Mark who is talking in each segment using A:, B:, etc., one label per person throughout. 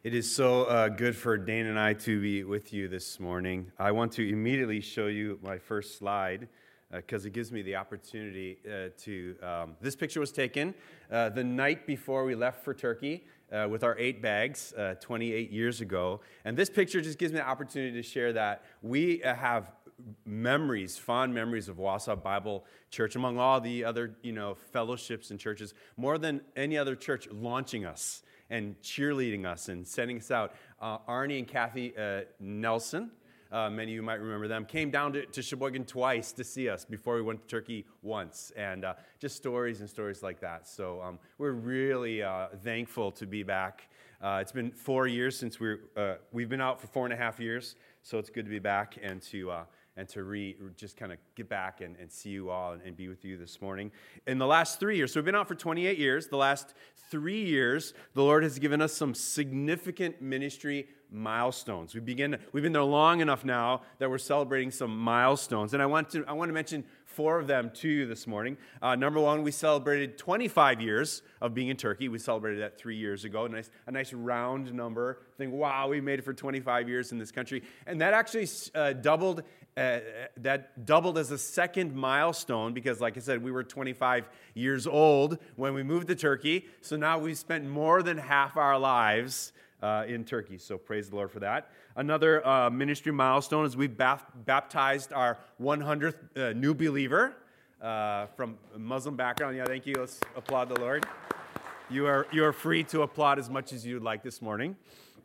A: It is so good for Dane and I to be with you this morning. I want to immediately show you my first slide because it gives me the opportunity this picture was taken the night before we left for Turkey with our 8 bags 28 years ago. And this picture just gives me the opportunity to share that we have memories, fond memories of Wausau Bible Church among all the other, fellowships and churches, more than any other church launching us and cheerleading us and sending us out. Arnie and Kathy Nelson, many of you might remember them, came down to Sheboygan twice to see us before we went to Turkey once, and just stories and stories like that. So we're really thankful to be back. It's been 4 years since we've been out for 4.5 years, so it's good to be back and to just kind of get back and see you all and be with you this morning. In the last 3 years, so we've been out for 28 years. The last 3 years, the Lord has given us some significant ministry milestones. We've been there long enough now that we're celebrating some milestones, and I want to mention 4 of them to you this morning. Number 1, we celebrated 25 years of being in Turkey. We celebrated that 3 years ago. A nice round number. Think, wow, we made it for 25 years in this country, and that actually doubled. That doubled as a second milestone because, like I said, we were 25 years old when we moved to Turkey. So now we've spent more than half our lives in Turkey. So praise the Lord for that. Another ministry milestone is we've baptized our 100th new believer from a Muslim background. Yeah, thank you. Let's applaud the Lord. You are free to applaud as much as you'd like this morning.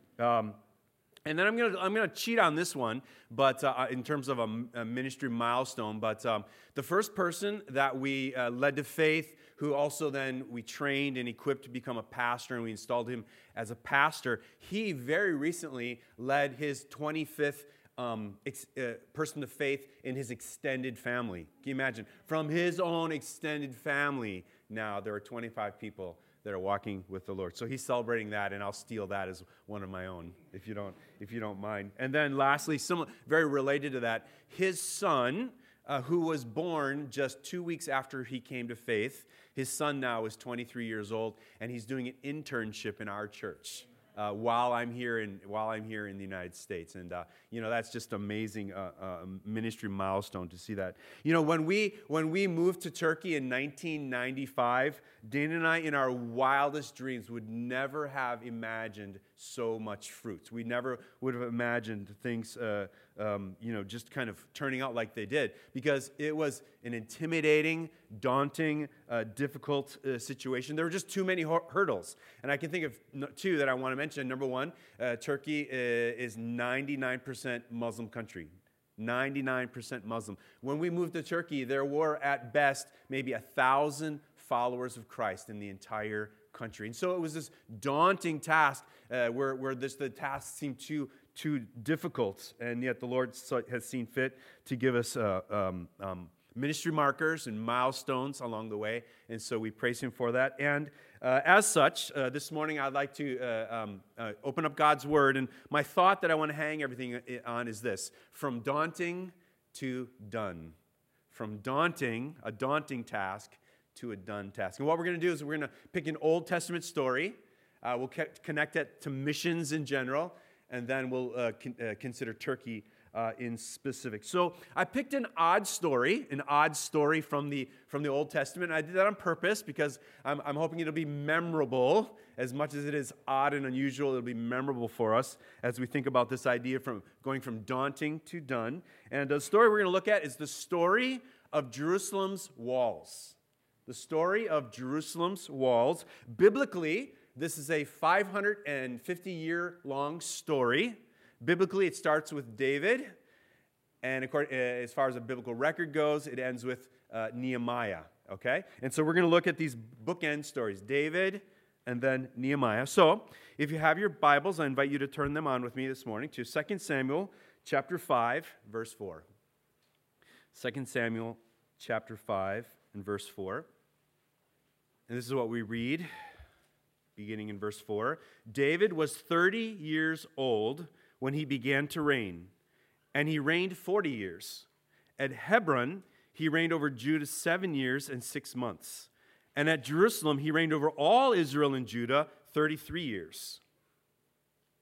A: And then I'm gonna cheat on this one, but in terms of a ministry milestone. But the first person that we led to faith, who also then we trained and equipped to become a pastor, and we installed him as a pastor, he very recently led his 25th person to faith in his extended family. Can you imagine? From his own extended family, now there are 25 people that are walking with the Lord. So he's celebrating that, and I'll steal that as one of my own, if you don't mind. And then lastly, very related to that, his son, who was born just 2 weeks after he came to faith, his son now is 23 years old, and he's doing an internship in our church while I'm here in the United States. And that's just amazing ministry milestone to see that. When we moved to Turkey in 1995, Dana and I, in our wildest dreams, would never have imagined so much fruits. We never would have imagined things just kind of turning out like they did, because it was an intimidating, daunting, difficult situation. There were just too many hurdles. And I can think of 2 that I want to mention. Number 1, Turkey is 99% Muslim country. 99% Muslim. When we moved to Turkey, there were at best maybe 1,000 followers of Christ in the entire country. And so it was this daunting task where the task seemed too difficult, and yet the Lord has seen fit to give us ministry markers and milestones along the way, and so we praise Him for that. And as such, this morning I'd like to open up God's Word, and my thought that I want to hang everything on is this: from daunting to done. From a daunting task to a done task. And what we're going to do is we're going to pick an Old Testament story. We'll connect it to missions in general, and then we'll consider Turkey in specific. So I picked an odd story from the Old Testament. I did that on purpose because I'm hoping it'll be memorable. As much as it is odd and unusual, it'll be memorable for us as we think about this idea from going from daunting to done. And the story we're going to look at is the story of Jerusalem's walls. The story of Jerusalem's walls. Biblically, this is a 550-year-long story. Biblically, it starts with David, and as far as a biblical record goes, it ends with Nehemiah, okay? And so we're going to look at these bookend stories, David and then Nehemiah. So if you have your Bibles, I invite you to turn them on with me this morning to 2 Samuel chapter 5, verse 4. 2 Samuel chapter 5 and verse 4. And this is what we read, beginning in verse 4. David was 30 years old when he began to reign, and he reigned 40 years. At Hebron, he reigned over Judah 7 years and 6 months. And at Jerusalem, he reigned over all Israel and Judah 33 years.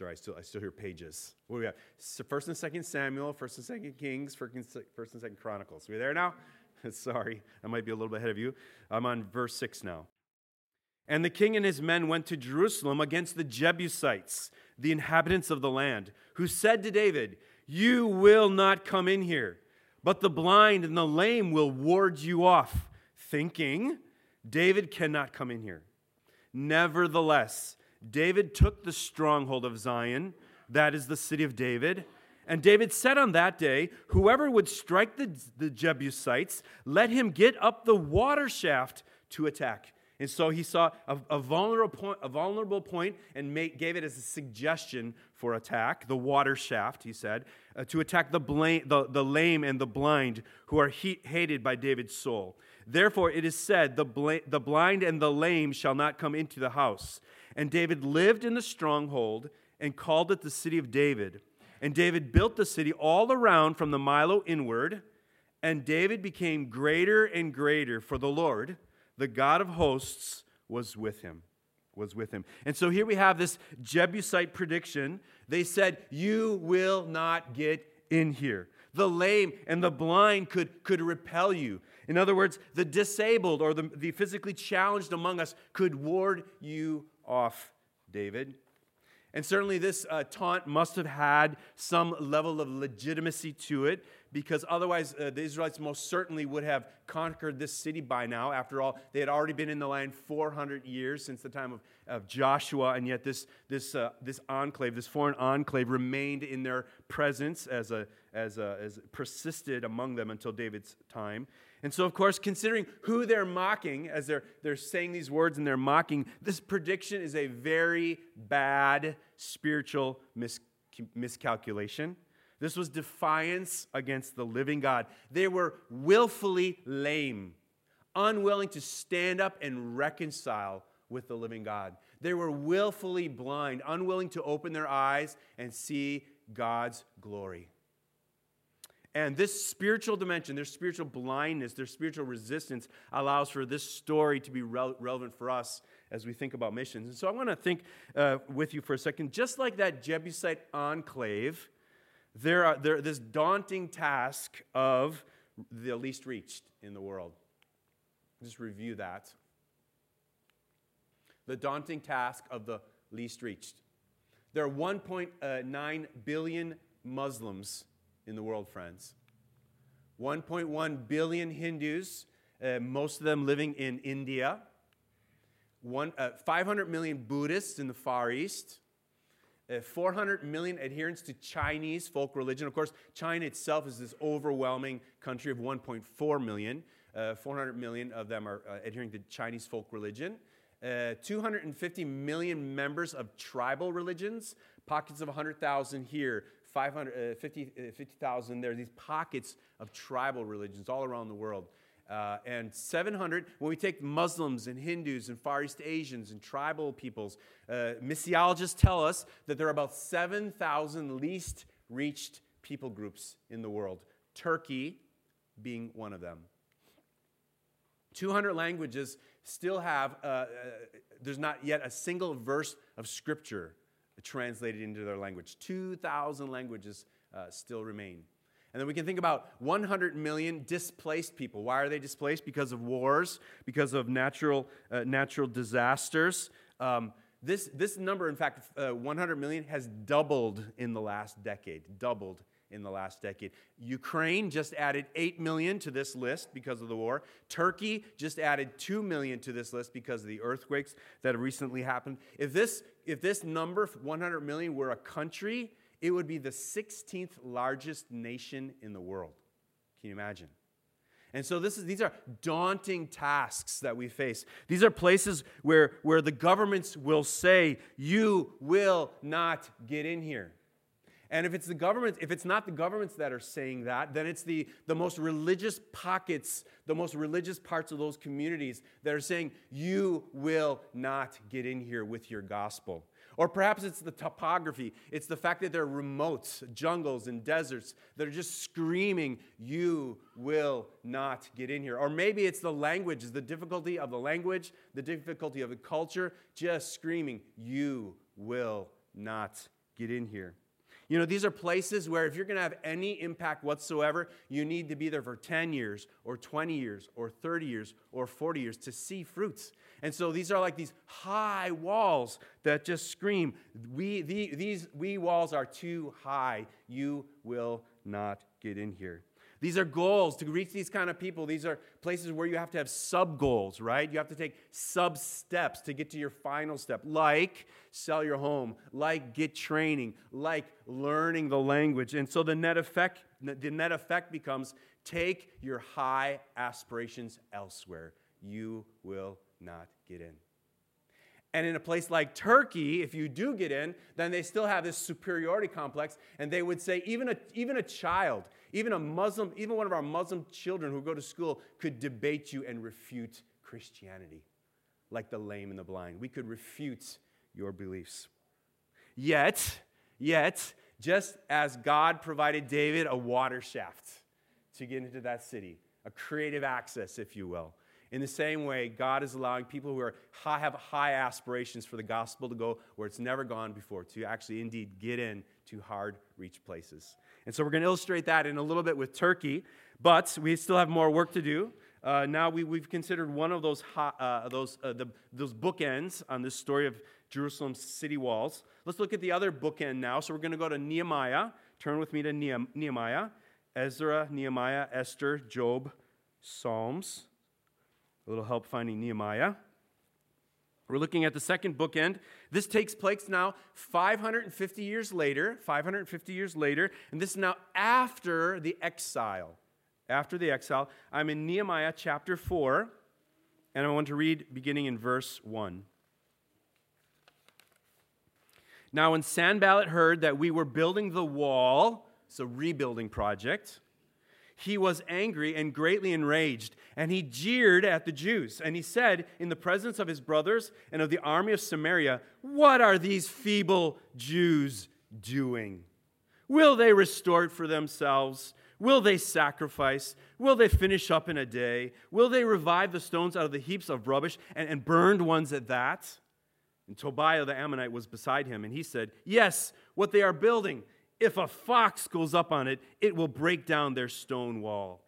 A: Sorry, I still hear pages. What do we have? First and Second Samuel, First and Second Kings, First and Second Chronicles. Are we there now? Sorry, I might be a little bit ahead of you. I'm on verse 6 now. And the king and his men went to Jerusalem against the Jebusites, the inhabitants of the land, who said to David, "You will not come in here, but the blind and the lame will ward you off," thinking, "David cannot come in here." Nevertheless, David took the stronghold of Zion, that is the city of David. And David said on that day, "Whoever would strike the Jebusites, let him get up the water shaft to attack." And so he saw a vulnerable point and gave it as a suggestion for attack, the water shaft, he said, to attack the lame and the blind who are hated by David's soul. Therefore it is said, the blind and the lame shall not come into the house. And David lived in the stronghold and called it the city of David. And David built the city all around from the Milo inward. And David became greater and greater, for the Lord, the God of hosts, was with him. And so here we have this Jebusite prediction. They said, "You will not get in here." The lame and the blind could repel you. In other words, the disabled or the physically challenged among us could ward you off, David. And certainly this taunt must have had some level of legitimacy to it, because otherwise the Israelites most certainly would have conquered this city by now. After all, they had already been in the land 400 years since the time of Joshua, and yet this enclave, this foreign enclave, remained in their presence as persisted among them until David's time. And so, of course, considering who they're mocking, as they're saying these words and they're mocking, this prediction is a very bad spiritual miscalculation. This was defiance against the living God. They were willfully lame, unwilling to stand up and reconcile with the living God. They were willfully blind, unwilling to open their eyes and see God's glory. And this spiritual dimension, their spiritual blindness, their spiritual resistance allows for this story to be relevant for us as we think about missions. And so I want to think with you for a second. Just like that Jebusite enclave, there's this daunting task of the least reached in the world. Just review that. The daunting task of the least reached. There are 1.9 billion Muslims in the world, friends. 1.1 billion Hindus, most of them living in India. 500 million Buddhists in the Far East. 400 million adherents to Chinese folk religion. Of course, China itself is this overwhelming country of 1.4 million. 400 million of them are adhering to Chinese folk religion. 250 million members of tribal religions. Pockets of 100,000 here. 50,000 there, these pockets of tribal religions all around the world. And 700, when we take Muslims and Hindus and Far East Asians and tribal peoples, missiologists tell us that there are about 7,000 least reached people groups in the world, Turkey being one of them. 200 languages still have, there's not yet a single verse of Scripture translated into their language. 2,000 languages still remain. And then we can think about 100 million displaced people. Why are they displaced? Because of wars, because of natural disasters. This number, in fact, 100 million, has doubled in the last decade. Ukraine just added 8 million to this list because of the war. Turkey just added 2 million to this list because of the earthquakes that have recently happened. If this number, 100 million, were a country, it would be the 16th largest nation in the world. Can you imagine? And so these are daunting tasks that we face. These are places where the governments will say, "You will not get in here." And if it's not the governments that are saying that, then it's the most religious pockets, the most religious parts of those communities that are saying, "You will not get in here with your gospel." Or perhaps it's the topography. It's the fact that there are remote jungles and deserts that are just screaming, "You will not get in here." Or maybe it's the language, the difficulty of the language, the difficulty of the culture, just screaming, "You will not get in here. You know, these are places where if you're going to have any impact whatsoever, you need to be there for 10 years or 20 years or 30 years or 40 years to see fruits. And so these are like these high walls that just scream, these walls are too high. You will not get in here. These are goals to reach these kind of people. These are places where you have to have sub-goals, right? You have to take sub-steps to get to your final step, like sell your home, like get training, like learning the language. And so the net effect becomes take your high aspirations elsewhere. You will not get in. And in a place like Turkey, if you do get in, then they still have this superiority complex, and they would say even a child, even a Muslim, even one of our Muslim children who go to school could debate you and refute Christianity, like the lame and the blind. We could refute your beliefs. Yet, just as God provided David a water shaft to get into that city, a creative access, if you will, in the same way, God is allowing people who have high aspirations for the gospel to go where it's never gone before, to actually indeed get in to hard-reached places. And so we're going to illustrate that in a little bit with Turkey, but we still have more work to do. Now we've considered one of those bookends on this story of Jerusalem's city walls. Let's look at the other bookend now. So we're going to go to Nehemiah. Turn with me to Nehemiah. Ezra, Nehemiah, Esther, Job, Psalms. A little help finding Nehemiah. We're looking at the second bookend. This takes place now 550 years later, and this is now after the exile. After the exile, I'm in Nehemiah chapter 4, and I want to read beginning in verse 1. Now when Sanballat heard that we were building the wall, it's a rebuilding project, he was angry and greatly enraged, and he jeered at the Jews. And he said, in the presence of his brothers and of the army of Samaria, "What are these feeble Jews doing? Will they restore it for themselves? Will they sacrifice? Will they finish up in a day? Will they revive the stones out of the heaps of rubbish and burned ones at that?" And Tobiah the Ammonite was beside him, and he said, "Yes, what they are building. If a fox goes up on it, it will break down their stone wall.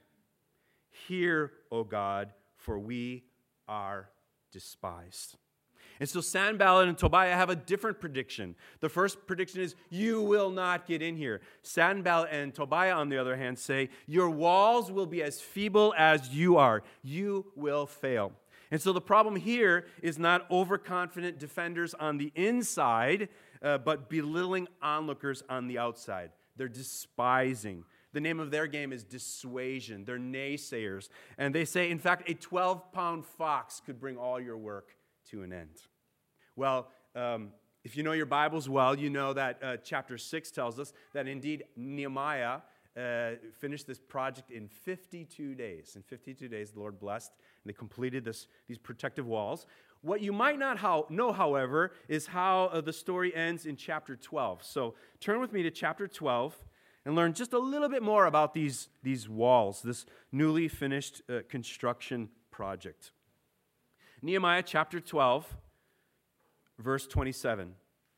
A: Hear, O God, for we are despised." And so Sanballat and Tobiah have a different prediction. The first prediction is, you will not get in here. Sanballat and Tobiah, on the other hand, say, your walls will be as feeble as you are. You will fail. And so the problem here is not overconfident defenders on the inside, but belittling onlookers on the outside. They're despising. The name of their game is dissuasion. They're naysayers. And they say, in fact, a 12-pound fox could bring all your work to an end. Well, if you know your Bibles well, you know that chapter 6 tells us that indeed Nehemiah finished this project in 52 days. In 52 days, the Lord blessed, and they completed these protective walls. What you might not know, however, is how the story ends in chapter 12. So turn with me to chapter 12 and learn just a little bit more about these walls, this newly finished construction project. Nehemiah chapter 12, verse 27.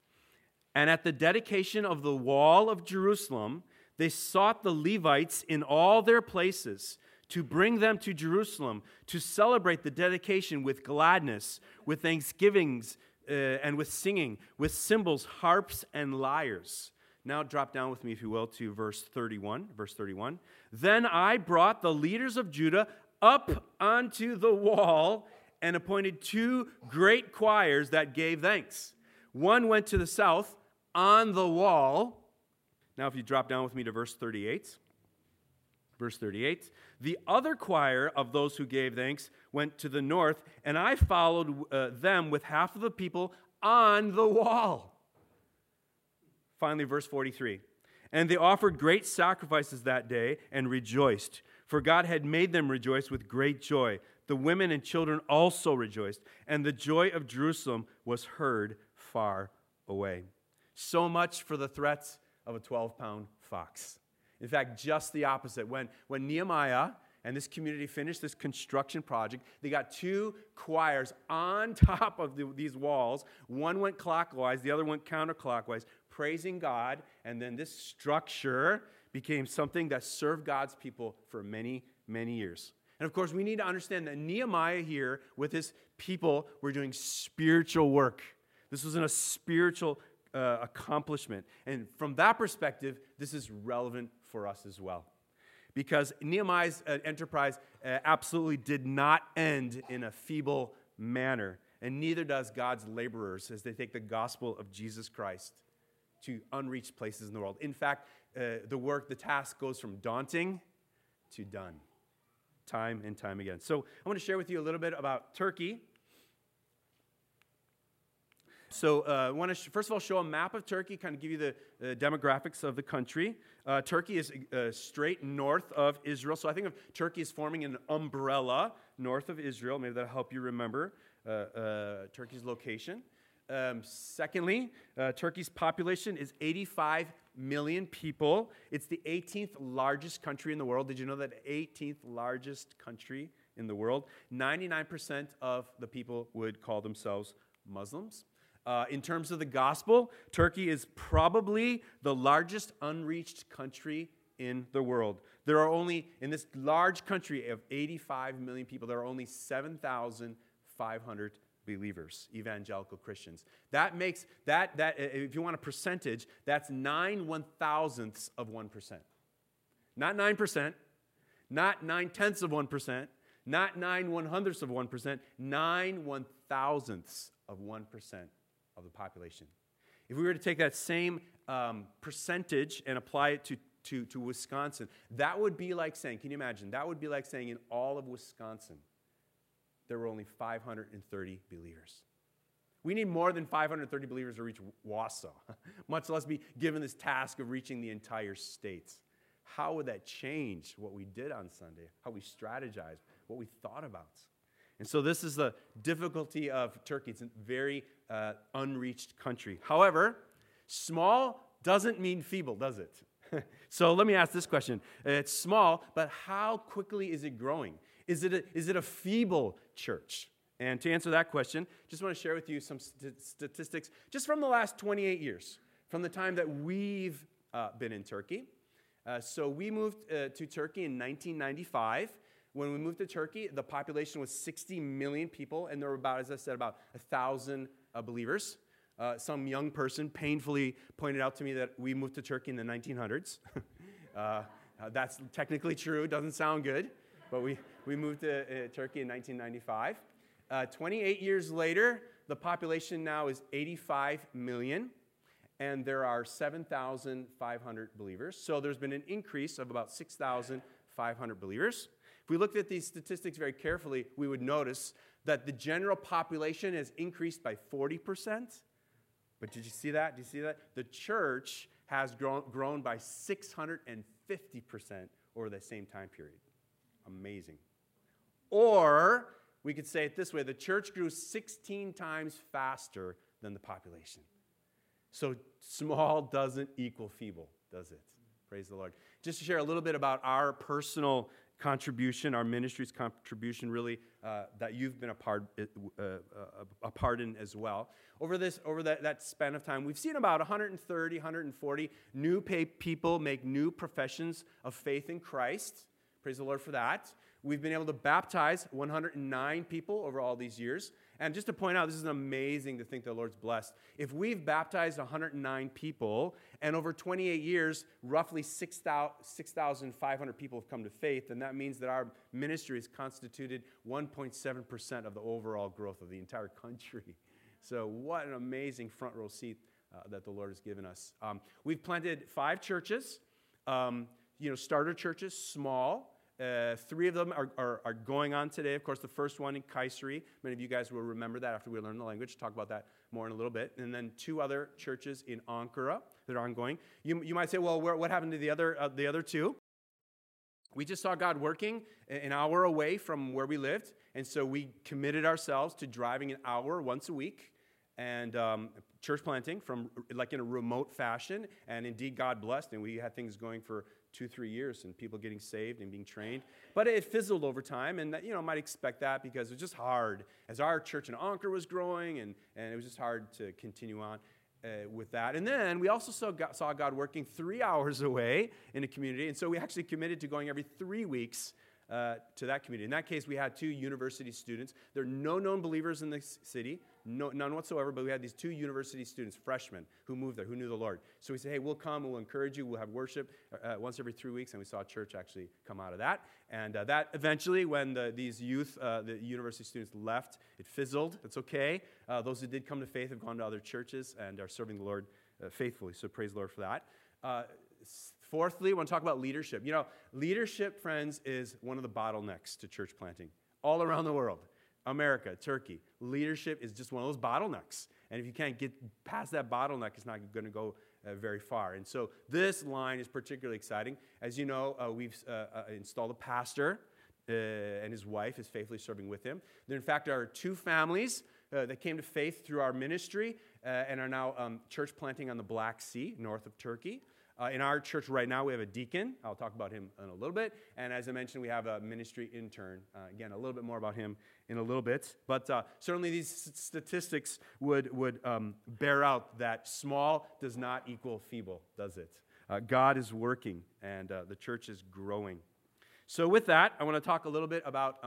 A: And at the dedication of the wall of Jerusalem, they sought the Levites in all their places to bring them to Jerusalem to celebrate the dedication with gladness, with thanksgivings, and with singing, with cymbals, harps, and lyres. Now drop down with me, if you will, to verse 31. Verse 31. Then I brought the leaders of Judah up onto the wall and appointed 2 great choirs that gave thanks. One went to the south on the wall. Now if you drop down with me to verse 38. Verse 38, the other choir of those who gave thanks went to the north, and I followed them with half of the people on the wall. Finally, verse 43, and they offered great sacrifices that day and rejoiced, for God had made them rejoice with great joy. The women and children also rejoiced, and the joy of Jerusalem was heard far away. So much for the threats of a 12-pound fox. In fact, just the opposite. When Nehemiah and this community finished this construction project. They got 2 choirs on top of these walls. One went clockwise, the other went counterclockwise, praising God. And then this structure became something that served God's people for many, many years. And of course, we need to understand that Nehemiah here with his people were doing spiritual work. This was a spiritual accomplishment. And from that perspective, this is relevant for us as well. Because Nehemiah's enterprise absolutely did not end in a feeble manner. And neither does God's laborers as they take the gospel of Jesus Christ to unreached places in the world. In fact, the task goes from daunting to done. Time and time again. So I want to share with you a little bit about Turkey. So I want to first of all show a map of Turkey, kind of give you the demographics of the country. Turkey is straight north of Israel. So I think of Turkey as forming an umbrella north of Israel. Maybe that'll help you remember Turkey's location. Secondly, Turkey's population is 85 million people. It's the 18th largest country in the world. Did you know that 18th largest country in the world? 99% of the people would call themselves Muslims. In terms of the gospel, Turkey is probably the largest unreached country in the world. There are only, in this large country of 85 million people, there are only 7,500 believers, evangelical Christians. That makes, if you want a percentage, that's 9 1,000ths of 1%. Not 9%, not 9/10ths of 1%, not 9 100ths of 1%, 9 1,000ths of 1% of the population. If we were to take that same percentage and apply it to Wisconsin, that would be like saying, can you imagine? That would be like saying in all of Wisconsin, there were only 530 believers. We need more than 530 believers to reach Wausau, much less be given this task of reaching the entire state. How would that change what we did on Sunday, how we strategized, what we thought about? And so this is the difficulty of Turkey. It's a very unreached country. However, small doesn't mean feeble, does it? So let me ask this question. It's small, but how quickly is it growing? Is it a feeble church? And to answer that question, just want to share with you some statistics just from the last 28 years, from the time that we've been in Turkey. So we moved to Turkey in 1995. When we moved to Turkey, the population was 60 million people, and there were about, as I said, about 1,000 believers. Some young person painfully pointed out to me that we moved to Turkey in the 1900s. That's technically true. Doesn't sound good, but we moved to Turkey in 1995. 28 years later, the population now is 85 million, and there are 7,500 believers. So there's been an increase of about 6,500 believers. If we looked at these statistics very carefully, we would notice that the general population has increased by 40%. But did you see that? Did you see that? The church has grown by 650% over the same time period. Amazing. Or we could say it this way, the church grew 16 times faster than the population. So small doesn't equal feeble, does it? Praise the Lord. Just to share a little bit about our personal contribution, our ministry's contribution, really, that you've been a part in as well. Over that span of time, we've seen about 130, 140 new people make new professions of faith in Christ. Praise the Lord for that. We've been able to baptize 109 people over all these years. And just to point out, this is amazing to think the Lord's blessed. If we've baptized 109 people, and over 28 years, roughly 6,500 people have come to faith, then that means that our ministry has constituted 1.7% of the overall growth of the entire country. So what an amazing front row seat that the Lord has given us. We've planted 5 churches, starter churches, small. 3 of them are going on today. Of course, the first one in Kayseri. Many of you guys will remember that after we learn the language. Talk about that more in a little bit. And then 2 other churches in Ankara that are ongoing. You might say, well, what happened to the other 2? We just saw God working an hour away from where we lived. And so we committed ourselves to driving an hour once a week and church planting from like in a remote fashion. And indeed, God blessed, and we had things going for 2-3 years, and people getting saved and being trained. But it fizzled over time, and might expect that because it was just hard as our church in Anchor was growing, and it was just hard to continue on with that. And then we also saw God working 3 hours away in a community, and so we actually committed to going every 3 weeks to that community. In that case, we had 2 university students. There are no known believers in the city, none whatsoever, but we had these 2 university students, freshmen, who moved there, who knew the Lord. So we said, hey, we'll come, we'll encourage you, we'll have worship once every 3 weeks, and we saw a church actually come out of that. And that eventually, when these youth, the university students left, it fizzled. It's okay. Those who did come to faith have gone to other churches and are serving the Lord faithfully, so praise the Lord for that. Fourthly, I want to talk about leadership. Leadership, friends, is one of the bottlenecks to church planting all around the world. America, Turkey. Leadership is just one of those bottlenecks. And if you can't get past that bottleneck, it's not going to go very far. And so this line is particularly exciting. As you know, we've installed a pastor, and his wife is faithfully serving with him. There, in fact, are 2 families that came to faith through our ministry and are now church planting on the Black Sea, north of Turkey. In our church right now, we have a deacon. I'll talk about him in a little bit. And as I mentioned, we have a ministry intern. Again, a little bit more about him in a little bit. But certainly these statistics would bear out that small does not equal feeble, does it? God is working, and the church is growing. So with that, I want to talk a little bit about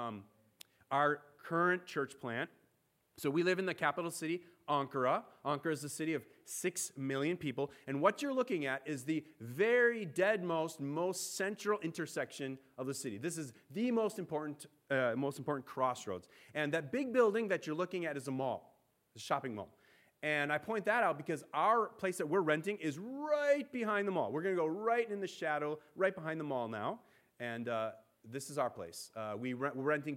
A: our current church plant. So we live in the capital city, Ankara. Ankara is a city of 6 million people. And what you're looking at is the very deadmost, most central intersection of the city. This is the most important crossroads. And that big building that you're looking at is a mall, a shopping mall. And I point that out because our place that we're renting is right behind the mall. We're going to go right in the shadow, right behind the mall now. And this is our place. We're renting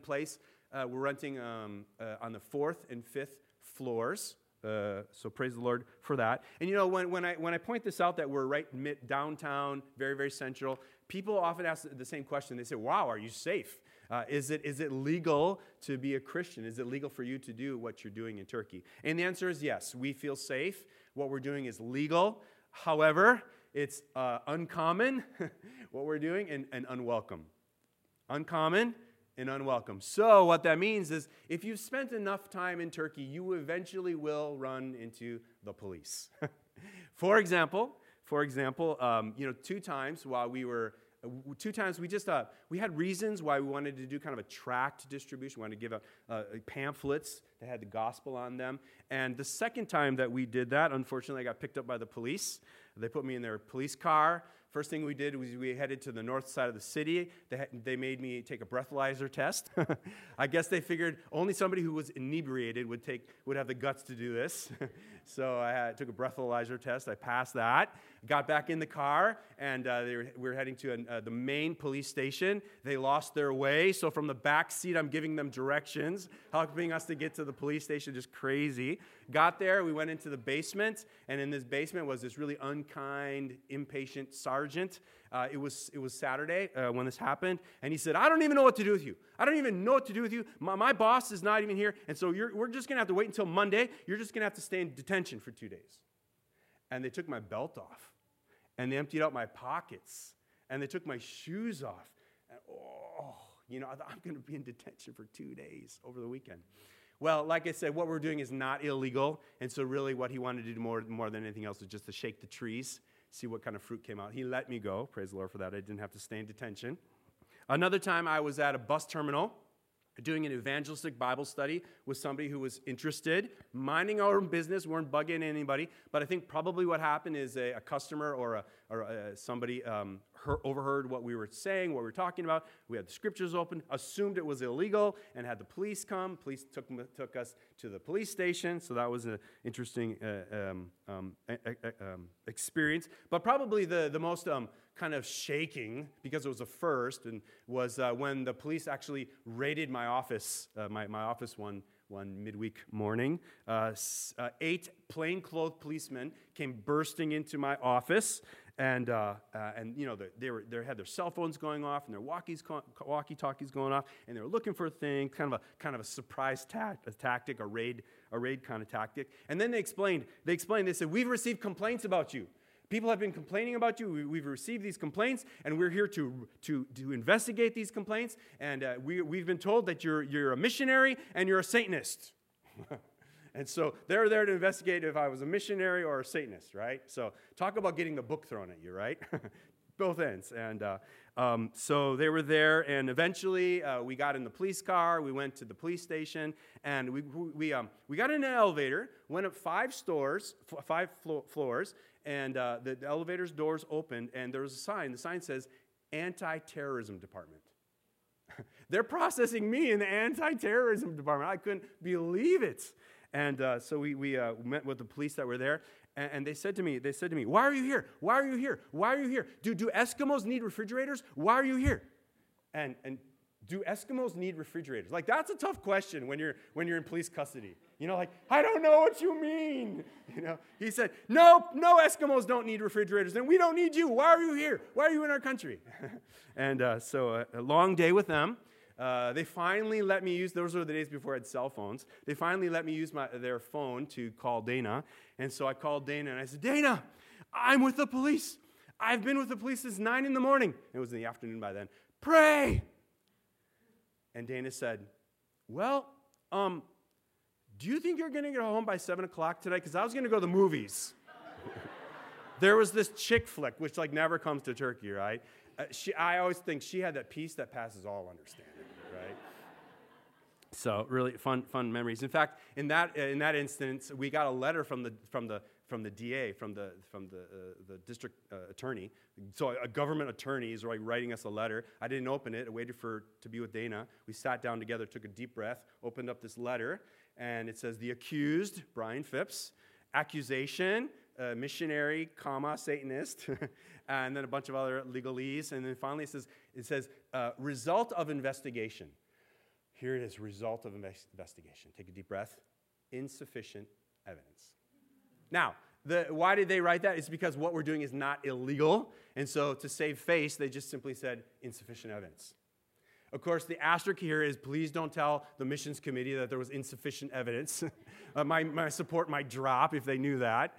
A: on the 4th and 5th floors. So praise the Lord for that. And when I point this out that we're right downtown, very, very central, people often ask the same question. They say, wow, are you safe? Is it legal to be a Christian? Is it legal for you to do what you're doing in Turkey? And the answer is yes. We feel safe. What we're doing is legal. However, it's uncommon, what we're doing, and unwelcome. Uncommon and unwelcome. So what that means is if you've spent enough time in Turkey, you eventually will run into the police. For example, 2 times while we were, we had reasons why we wanted to do kind of a tract distribution. We wanted to give out pamphlets that had the gospel on them. And the second time that we did that, unfortunately, I got picked up by the police. They put me in their police car. First thing we did was we headed to the north side of the city. They made me take a breathalyzer test. I guess they figured only somebody who was inebriated would have the guts to do this. So I took a breathalyzer test. I passed that. Got back in the car, and we were heading to the main police station. They lost their way, so from the back seat, I'm giving them directions, helping us to get to the police station, just crazy. Got there, we went into the basement, and in this basement was this really unkind, impatient sergeant. It was Saturday when this happened, and he said, I don't even know what to do with you. I don't even know what to do with you. My boss is not even here, and so we're just going to have to wait until Monday. You're just going to have to stay in detention for 2 days. And they took my belt off, and they emptied out my pockets, and they took my shoes off. And, I thought, I'm going to be in detention for 2 days over the weekend. Well, like I said, what we're doing is not illegal, and so really what he wanted to do more than anything else was just to shake the trees, see what kind of fruit came out. He let me go. Praise the Lord for that. I didn't have to stay in detention. Another time I was at a bus terminal doing an evangelistic Bible study with somebody who was interested, minding our own business, weren't bugging anybody, but I think probably what happened is a customer or somebody overheard what we were saying, what we were talking about. We had the scriptures open, assumed it was illegal, and had the police come. Police took us to the police station, so that was an interesting experience. But probably the most kind of shaking, because it was a first, and was when the police actually raided my office, my office one one midweek morning. 8 plainclothes policemen came bursting into my office, and you know they had their cell phones going off and their walkie-talkies going off, and they were looking for a thing, kind of a surprise tactic, a raid kind of tactic. And then they explained. They said, "We've received complaints about you. People have been complaining about you. We've received these complaints, and we're here to investigate these complaints. And we've been told that you're a missionary and you're a Satanist." And so they're there to investigate if I was a missionary or a Satanist, right? So talk about getting the book thrown at you, right? Both ends. And so they were there, and eventually we got in the police car. We went to the police station, and we got in an elevator, went up 5 floors, and the elevator's doors opened, and there was a sign. The sign says, "Anti-Terrorism Department." They're processing me in the Anti-Terrorism Department. I couldn't believe it. And so we met with the police that were there, and they said to me, "Why are you here? Why are you here? Why are you here? Do Eskimos need refrigerators? Why are you here?" And do Eskimos need refrigerators? Like, that's a tough question when you're in police custody. You know, like, I don't know what you mean. You know, he said, no, Eskimos don't need refrigerators, and we don't need you. Why are you here? Why are you in our country? And so a long day with them. They finally let me use, those were the days before I had cell phones. They finally let me use their phone to call Dana. And so I called Dana, and I said, "Dana, I'm with the police. I've been with the police since 9 in the morning. It was in the afternoon by then. Pray." And Dana said, "Well, do you think you're going to get home by 7 o'clock today? Because I was going to go to the movies." There was this chick flick, which like never comes to Turkey, right? I always think she had that peace that passes all understanding, right? So really fun memories. In fact, in that instance, we got a letter from the DA, from the district attorney. So a government attorney is writing us a letter. I didn't open it. I waited to be with Dana. We sat down together, took a deep breath, opened up this letter, and it says, "The accused, Brian Phipps, accusation, missionary, Satanist," and then a bunch of other legalese. And then finally it says result of investigation. Here it is, result of investigation. Take a deep breath. Insufficient evidence. Now, why did they write that? It's because what we're doing is not illegal. And so to save face, they just simply said insufficient evidence. Of course, the asterisk here is, please don't tell the missions committee that there was insufficient evidence. My support might drop if they knew that.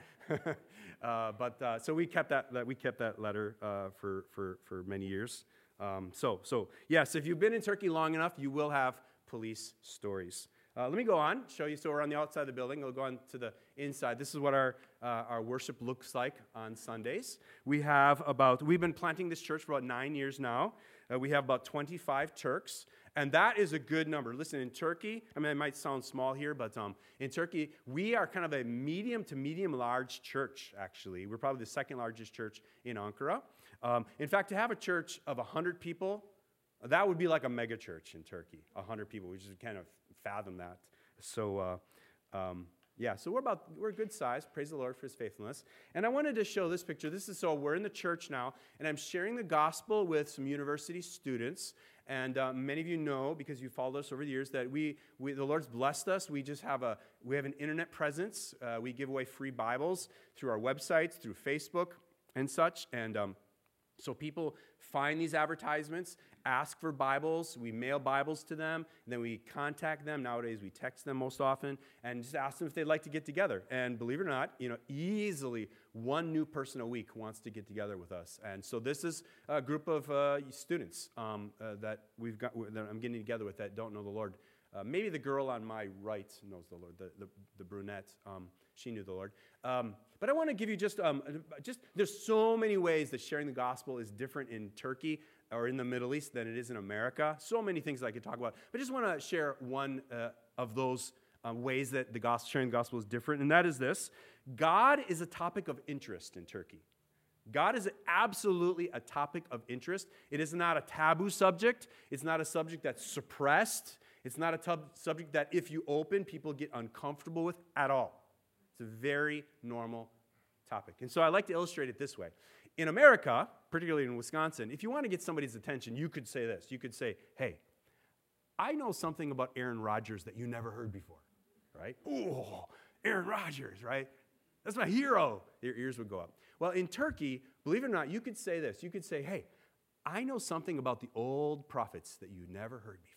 A: So we kept that letter for many years. So yes, if you've been in Turkey long enough, you will have police stories. Let me go on, show you. So we're on the outside of the building. We'll go on to the inside. This is what our worship looks like on Sundays. We've been planting this church for about 9 years now. We have about 25 Turks, and that is a good number. Listen, in Turkey, I mean, it might sound small here, but in Turkey, we are kind of a medium to medium-large church, actually. We're probably the second largest church in Ankara. In fact, to have a church of 100 people, that would be like a mega church in Turkey, 100 people. We just kind of fathom that. So, so we're a good size. Praise the Lord for His faithfulness. And I wanted to show this picture. We're in the church now, and I'm sharing the gospel with some university students. And many of you know, because you've followed us over the years, that the Lord's blessed us. We have an internet presence. We give away free Bibles through our websites, through Facebook, and such. And so people find these advertisements, ask for Bibles, we mail Bibles to them, and then we contact them. Nowadays, we text them most often, and just ask them if they'd like to get together. And believe it or not, easily one new person a week wants to get together with us. And so this is a group of students that I'm getting together with that don't know the Lord. Maybe the girl on my right knows the Lord, the brunette. She knew the Lord. But I want to give you just there's so many ways that sharing the gospel is different in Turkey or in the Middle East than it is in America. So many things I could talk about. But I just want to share one of those ways that sharing the gospel is different, and that is this. God is a topic of interest in Turkey. God is absolutely a topic of interest. It is not a taboo subject. It's not a subject that's suppressed. It's not a subject that if you open, people get uncomfortable with at all. It's a very normal topic. And so I like to illustrate it this way. In America, particularly in Wisconsin, if you want to get somebody's attention, you could say this. You could say, "Hey, I know something about Aaron Rodgers that you never heard before, right? Oh, Aaron Rodgers, right? That's my hero. Your ears would go up. Well, in Turkey, believe it or not, you could say this. You could say, hey, I know something about the old prophets that you never heard before.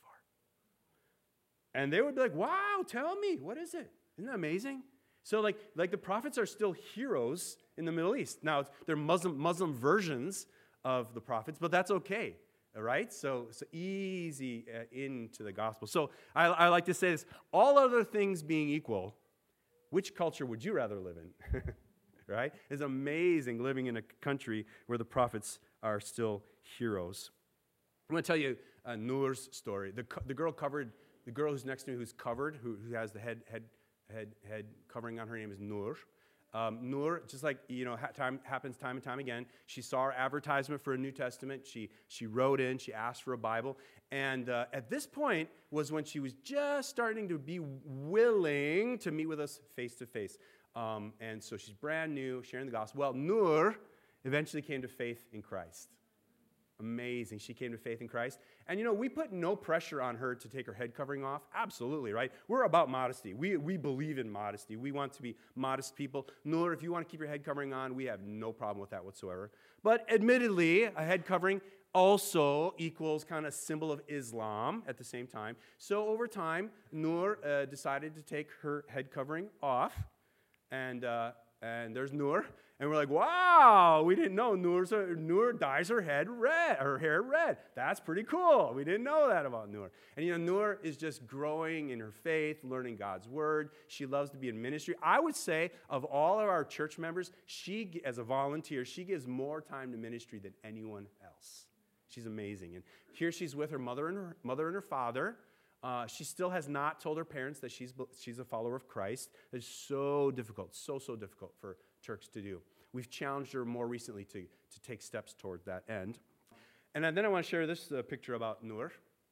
A: And they would be like, wow, tell me, what is it? Isn't that amazing? So like the prophets are still heroes in the Middle East. Now, they're Muslim versions of the prophets, but that's okay, all right? So easy into the gospel. So I like to say this, all other things being equal, which culture would you rather live in? Right? It's amazing living in a country where the prophets are still heroes. I'm going to tell you Noor's story. The girl who's next to me who's covered, who has the head covering on her name is Noor. Noor, just like happens time and time again, she saw our advertisement for a New Testament. She wrote in, she asked for a Bible, and at this point was when she was just starting to be willing to meet with us face to face. And so she's brand new, sharing the gospel. Well, Noor eventually came to faith in Christ. Amazing. She came to faith in Christ. And we put no pressure on her to take her head covering off. Absolutely, right? We're about modesty. We believe in modesty. We want to be modest people. Noor, if you want to keep your head covering on, we have no problem with that whatsoever. But admittedly, a head covering also equals kind of symbol of Islam at the same time. So over time, Noor decided to take her head covering off. And there's Noor. And we're like, wow, we didn't know Noor dyes her hair red. That's pretty cool. We didn't know that about Noor. And Noor is just growing in her faith, learning God's word. She loves to be in ministry. I would say of all of our church members, she, as a volunteer, she gives more time to ministry than anyone else. She's amazing. And here she's with her mother and her father. She still has not told her parents that she's a follower of Christ. It's so difficult, so difficult for Turks to do. We've challenged her more recently to take steps toward that end. And then I want to share this picture about Noor.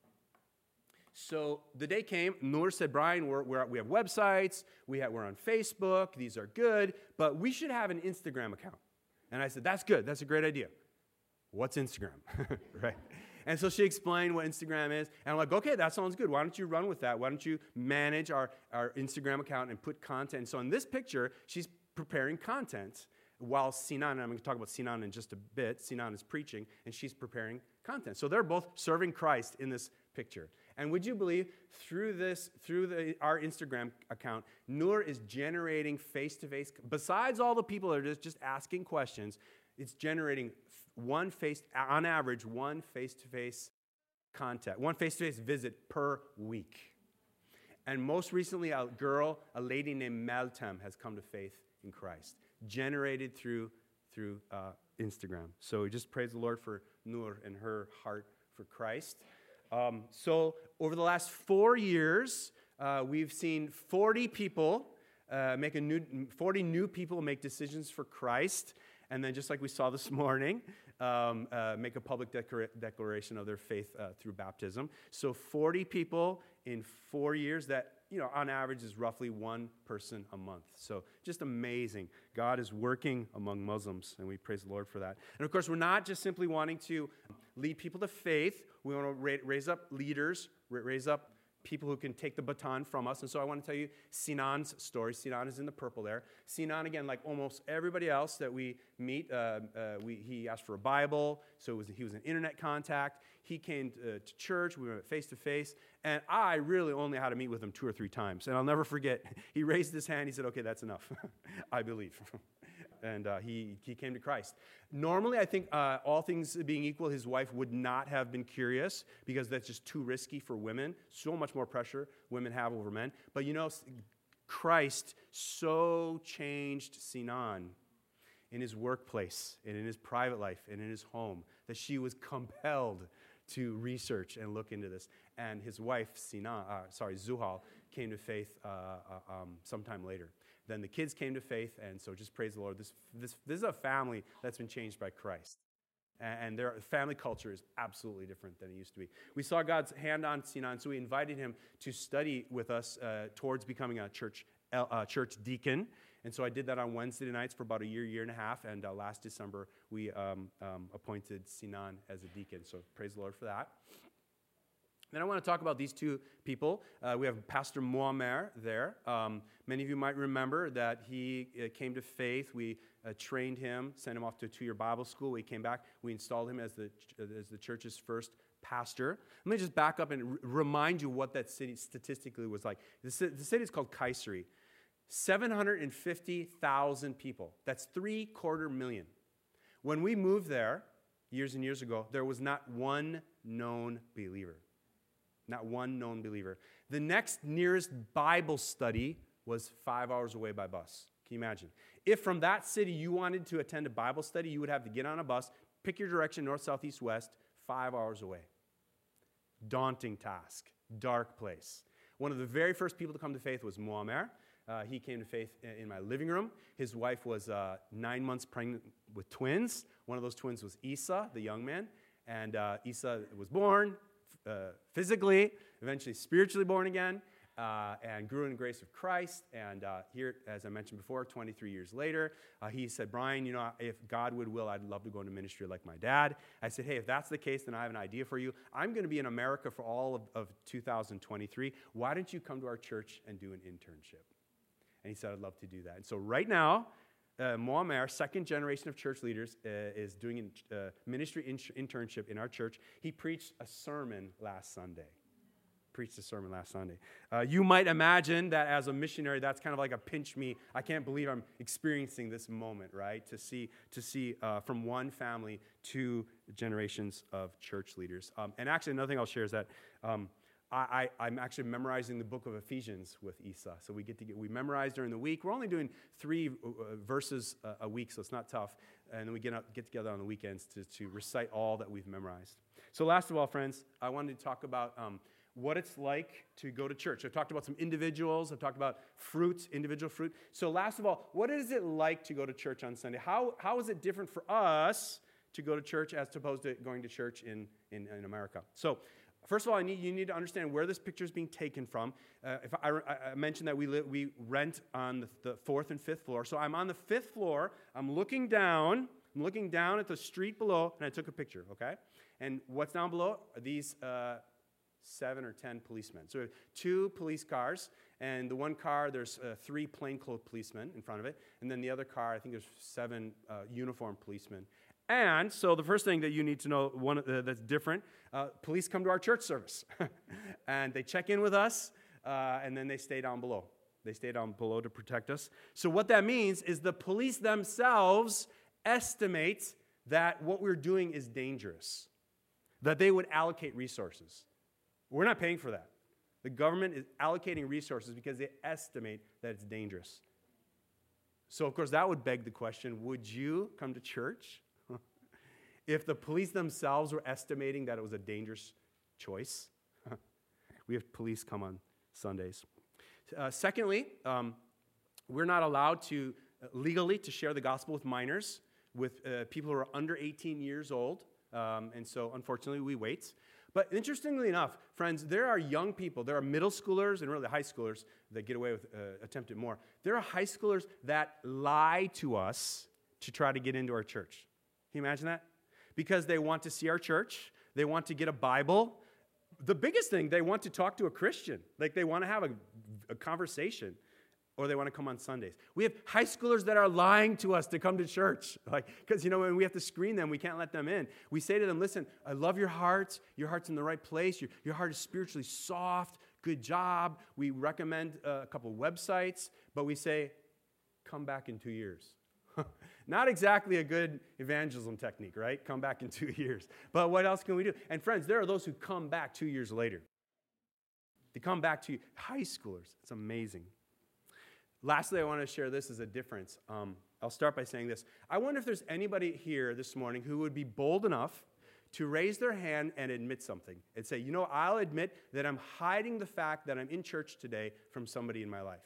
A: So the day came, Noor said, Brian, we have websites, we're on Facebook, these are good, but we should have an Instagram account. And I said, that's good, that's a great idea. What's Instagram? Right? And so she explained what Instagram is. And I'm like, okay, that sounds good. Why don't you run with that? Why don't you manage our Instagram account and put content? And so in this picture, she's preparing content while Sinan, and I'm going to talk about Sinan in just a bit, Sinan is preaching, and she's preparing content. So they're both serving Christ in this picture. And would you believe, through our Instagram account, Noor is generating face-to-face, besides all the people that are just asking questions, it's generating on average, one face-to-face contact, one face-to-face visit per week. And most recently, a lady named Meltem has come to faith in Christ, generated through Instagram. So we just praise the Lord for Noor and her heart for Christ. So over the last 4 years, we've seen 40 people 40 new people make decisions for Christ. And then just like we saw this morning, make a public declaration of their faith through baptism. So 40 people in 4 years, that, on average is roughly one person a month. So just amazing. God is working among Muslims, and we praise the Lord for that. And of course, we're not just simply wanting to lead people to faith. We want to raise up leaders, raise up people who can take the baton from us. And so I want to tell you Sinan's story. Sinan is in the purple there. Sinan, again, like almost everybody else that we meet, he asked for a Bible, so he was an internet contact. He came to church. We went face-to-face, and I really only had to meet with him 2 or 3 times. And I'll never forget, he raised his hand. He said, okay, that's enough. I believe. And he came to Christ. Normally, I think all things being equal, his wife would not have been curious because that's just too risky for women. So much more pressure women have over men. But Christ so changed Sinan in his workplace and in his private life and in his home that she was compelled to research and look into this. And his wife, Zuhal, came to faith sometime later. Then the kids came to faith, and so just praise the Lord. This is a family that's been changed by Christ. And their family culture is absolutely different than it used to be. We saw God's hand on Sinan, so we invited him to study with us towards becoming a church deacon. And so I did that on Wednesday nights for about a year and a half, and last December we appointed Sinan as a deacon. So praise the Lord for that. Then I want to talk about these two people. We have Pastor Muammer there. Many of you might remember that he came to faith. We trained him, sent him off to a 2-year Bible school. We came back. We installed him as the church's first pastor. Let me just back up and remind you what that city statistically was like. The city is called Kayseri. 750,000 people. That's 750,000. When we moved there years and years ago, there was not one known believer. Not one known believer. The next nearest Bible study was 5 hours away by bus. Can you imagine? If from that city you wanted to attend a Bible study, you would have to get on a bus, pick your direction, north, south, east, west, 5 hours away. Daunting task. Dark place. One of the very first people to come to faith was Muammer. He came to faith in my living room. His wife was 9 months pregnant with twins. One of those twins was Isa, the young man. And Isa was born physically, eventually spiritually born again, and grew in the grace of Christ. And here, as I mentioned before, 23 years later, he said, Brian, if God would will, I'd love to go into ministry like my dad. I said, hey, if that's the case, then I have an idea for you. I'm going to be in America for all of 2023. Why don't you come to our church and do an internship? And he said, I'd love to do that. And so right now, Muammer, second generation of church leaders, is doing a ministry internship in our church. He preached a sermon last Sunday. You might imagine that as a missionary, that's kind of like a pinch me. I can't believe I'm experiencing this moment, right? To see from one family 2 generations of church leaders. And actually, another thing I'll share is that I'm actually memorizing the book of Ephesians with Isa. So we memorize during the week. We're only doing 3 verses a week, so it's not tough. And then we get together on the weekends to recite all that we've memorized. So last of all, friends, I wanted to talk about what it's like to go to church. I've talked about some individuals. I've talked about individual fruit. So last of all, what is it like to go to church on Sunday? How is it different for us to go to church as opposed to going to church in America? So first of all, you need to understand where this picture is being taken from. If I mentioned that we rent on the 4th and 5th floor. So I'm on the 5th floor. I'm looking down at the street below, and I took a picture, okay? And what's down below are these 7 or 10 policemen. So we have 2 police cars, and the one car, there's 3 plainclothes policemen in front of it, and then the other car, I think there's 7 uniformed policemen. And so the first thing that you need to know, that's different, police come to our church service, and they check in with us, and then they stay down below. They stay down below to protect us. So what that means is the police themselves estimate that what we're doing is dangerous, that they would allocate resources. We're not paying for that. The government is allocating resources because they estimate that it's dangerous. So, of course, that would beg the question, would you come to church if the police themselves were estimating that it was a dangerous choice? We have police come on Sundays. Secondly, we're not allowed to legally to share the gospel with minors, with people who are under 18 years old. And so, unfortunately, we wait. But interestingly enough, friends, there are young people, there are middle schoolers and really high schoolers that get away with attempted more. There are high schoolers that lie to us to try to get into our church. Can you imagine that? Because they want to see our church, they want to get a Bible. The biggest thing, they want to talk to a Christian. Like they want to have a conversation, or they want to come on Sundays. We have high schoolers that are lying to us to come to church. Because, when we have to screen them, we can't let them in. We say to them, listen, I love your heart. Your heart's in the right place. Your heart is spiritually soft. Good job. We recommend a couple websites, but we say, come back in 2 years. Not exactly a good evangelism technique, right? Come back in 2 years. But what else can we do? And friends, there are those who come back 2 years later. They come back to high schoolers. It's amazing. Lastly, I want to share this as a difference. I'll start by saying this. I wonder if there's anybody here this morning who would be bold enough to raise their hand and admit something and say, I'll admit that I'm hiding the fact that I'm in church today from somebody in my life.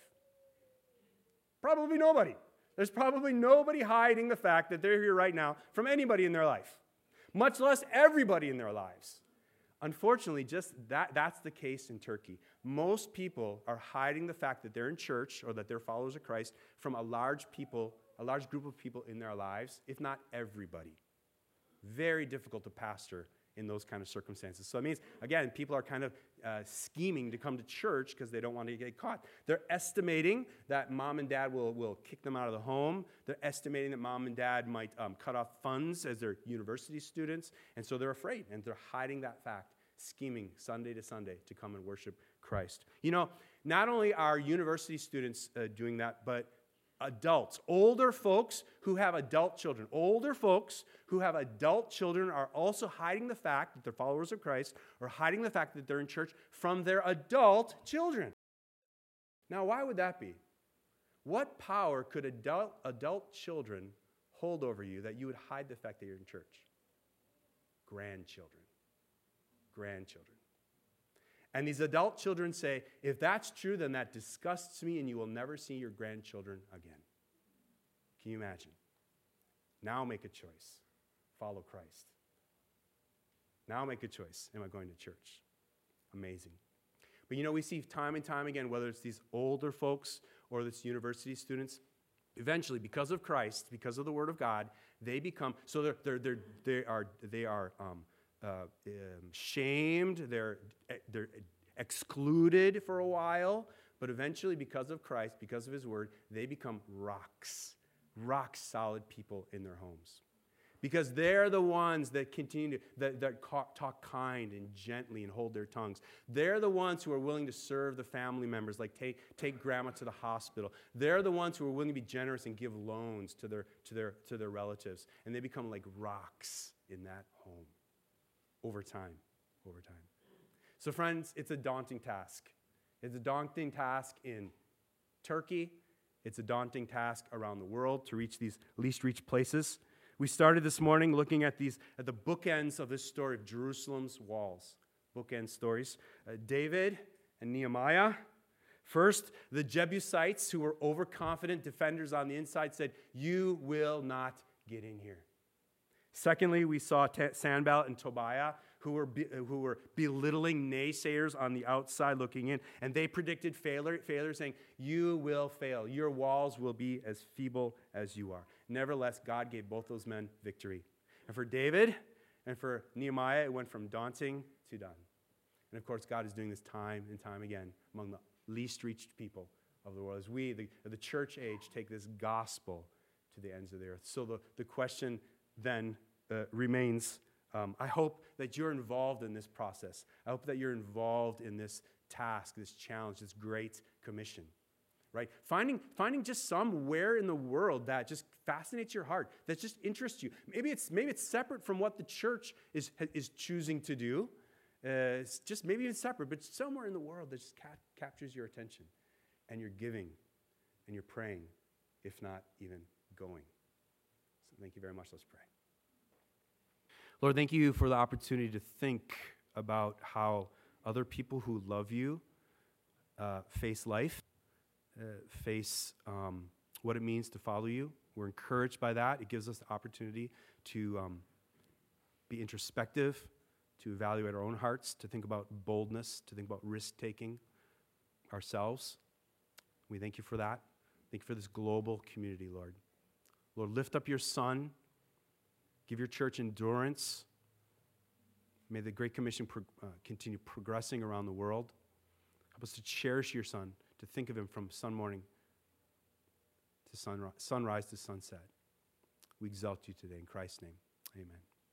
A: Probably nobody. There's probably nobody hiding the fact that they're here right now from anybody in their life, much less everybody in their lives. Unfortunately, just that's the case in Turkey. Most people are hiding the fact that they're in church or that they're followers of Christ from a large group of people in their lives, if not everybody. Very difficult to pastor in those kind of circumstances. So it means, again, people are kind of scheming to come to church because they don't want to get caught. They're estimating that mom and dad will kick them out of the home. They're estimating that mom and dad might cut off funds as they're university students. And so they're afraid, and they're hiding that fact, scheming Sunday to Sunday to come and worship Christ. You know, not only are university students doing that, but adults, older folks who have adult children, are also hiding the fact that they're followers of Christ, or hiding the fact that they're in church from their adult children. Now, why would that be? What power could adult children hold over you that you would hide the fact that you're in church? Grandchildren. And these adult children say, if that's true, then that disgusts me and you will never see your grandchildren again. Can you imagine? Now make a choice. Follow Christ. Now make a choice. Am I going to church? Amazing. But you know, we see time and time again, whether it's these older folks or this university students, eventually, because of Christ, because of the Word of God, they become, so they are shamed, they're excluded for a while, but eventually, because of Christ, because of His Word, they become rock solid people in their homes. Because they're the ones that continue that talk kind and gently and hold their tongues. They're the ones who are willing to serve the family members, like take grandma to the hospital. They're the ones who are willing to be generous and give loans to their relatives. And they become like rocks in that home over time. So friends, it's a daunting task. It's a daunting task in Turkey. It's a daunting task around the world to reach these least reached places. We started this morning looking at the bookends of this story of Jerusalem's walls. Bookend stories. David and Nehemiah. First, the Jebusites, who were overconfident defenders on the inside, said, "You will not get in here." Secondly, we saw Sanballat and Tobiah, who were belittling naysayers on the outside looking in, and they predicted failure, saying, "You will fail. Your walls will be as feeble as you are." Nevertheless, God gave both those men victory. And for David and for Nehemiah, it went from daunting to done. And of course, God is doing this time and time again among the least reached people of the world, as we, the church age, take this gospel to the ends of the earth. So the question then remains, I hope that you're involved in this process. I hope that you're involved in this task, this challenge, this great commission, right? Finding just somewhere in the world that just fascinates your heart, that just interests you. Maybe it's separate from what the church is choosing to do. It's just maybe it's separate, but somewhere in the world that just captures your attention, and you're giving, and you're praying, if not even going. So thank you very much. Let's pray. Lord, thank you for the opportunity to think about how other people who love you face life, face what it means to follow you. We're encouraged by that. It gives us the opportunity to be introspective, to evaluate our own hearts, to think about boldness, to think about risk-taking ourselves. We thank you for that. Thank you for this global community, Lord. Lord, lift up your Son. Give your church endurance. May the Great Commission continue progressing around the world. Help us to cherish your Son, to think of him from morning to sunrise to sunset. We exalt you today in Christ's name. Amen.